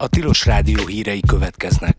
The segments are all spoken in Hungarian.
A Tilos Rádió hírei következnek.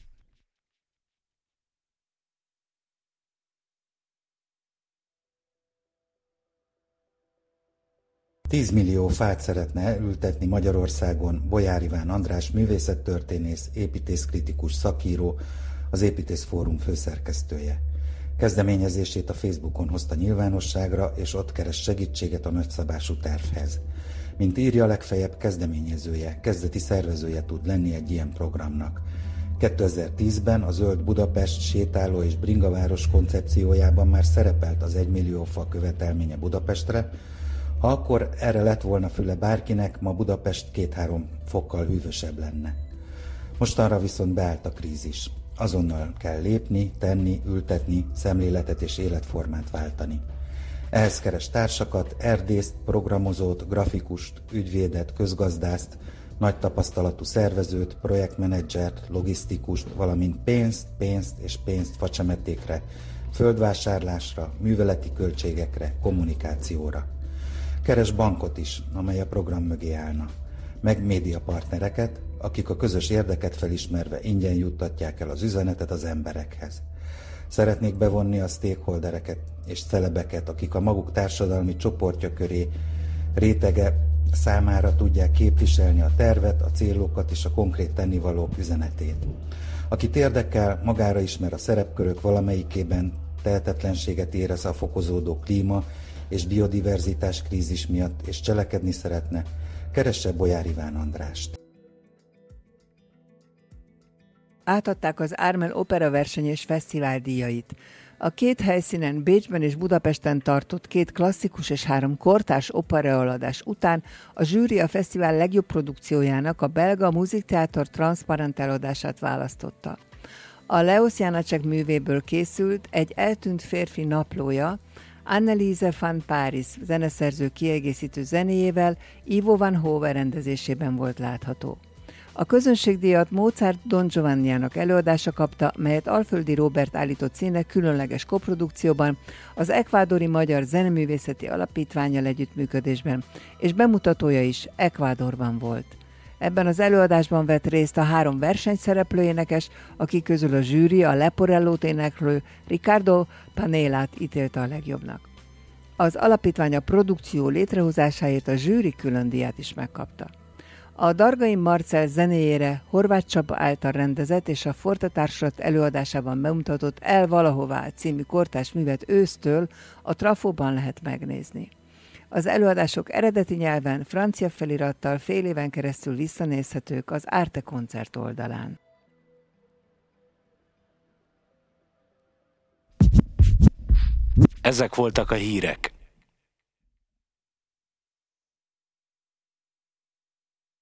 10 millió fát szeretne elültetni Magyarországon Bolyár Iván András művészettörténész, építészkritikus szakíró, az Építész Fórum főszerkesztője. Kezdeményezését a Facebookon hozta nyilvánosságra, és ott keres segítséget a nagyszabású tervhez. Mint írja, legfeljebb kezdeményezője, kezdeti szervezője tud lenni egy ilyen programnak. 2010-ben a Zöld Budapest sétáló és bringaváros koncepciójában már szerepelt az 1 millió fa követelménye Budapestre. Ha akkor erre lett volna füle bárkinek, ma Budapest 2-3 fokkal hűvösebb lenne. Mostanra viszont beállt a krízis. Azonnal kell lépni, tenni, ültetni, szemléletet és életformát váltani. Ehhez keres társakat, erdészt, programozót, grafikust, ügyvédet, közgazdászt, nagy tapasztalatú szervezőt, projektmenedzsert, logisztikust, valamint pénzt facsemetékre, földvásárlásra, műveleti költségekre, kommunikációra. Keres bankot is, amely a program mögé állna, meg médiapartnereket, akik a közös érdeket felismerve ingyen juttatják el az üzenetet az emberekhez. Szeretnék bevonni a stakeholdereket és celebeket, akik a maguk társadalmi csoportja köré rétege számára tudják képviselni a tervet, a célokat és a konkrét tennivalók üzenetét. Akit érdekel, magára ismer a szerepkörök valamelyikében, tehetetlenséget érez a fokozódó klíma és biodiverzitás krízis miatt, és cselekedni szeretne, keresse Bolyár Iván Andrást. Átadták az Ármen operaverseny és fesztivál díjait. A két helyszínen, Bécsben és Budapesten tartott 2 klasszikus és 3 kortárs operaeladás után a zsűri a fesztivál legjobb produkciójának, a belga Musiktheater Transparent eladását választotta. A Leos Janácsek művéből készült Egy eltűnt férfi naplója, Anneliese van Parijs zeneszerző kiegészítő zenéjével Ivo van Hove rendezésében volt látható. A közönségdíjat Mozart Don Giovanniának előadása kapta, melyet Alföldi Róbert állított színre különleges koprodukcióban, az Ekvádori Magyar Zeneművészeti Alapítvánnyal együttműködésben, és bemutatója is Ekvádorban volt. Ebben az előadásban vett részt a 3 versenyszereplő énekes, akik közül a zsűri a Leporellót éneklő Ricardo Panélát ítélte a legjobbnak. Az alapítvány a produkció létrehozásáért a zsűri külön díjat is megkapta. A Dargai Marcell zenéjére Horváth Csaba által rendezett és a Forte Társulat előadásában bemutatott El valahová című kortárs művet ősztől a Trafóban lehet megnézni. Az előadások eredeti nyelven, francia felirattal fél éven keresztül visszanézhetők az Arte koncert oldalán. Ezek voltak a hírek.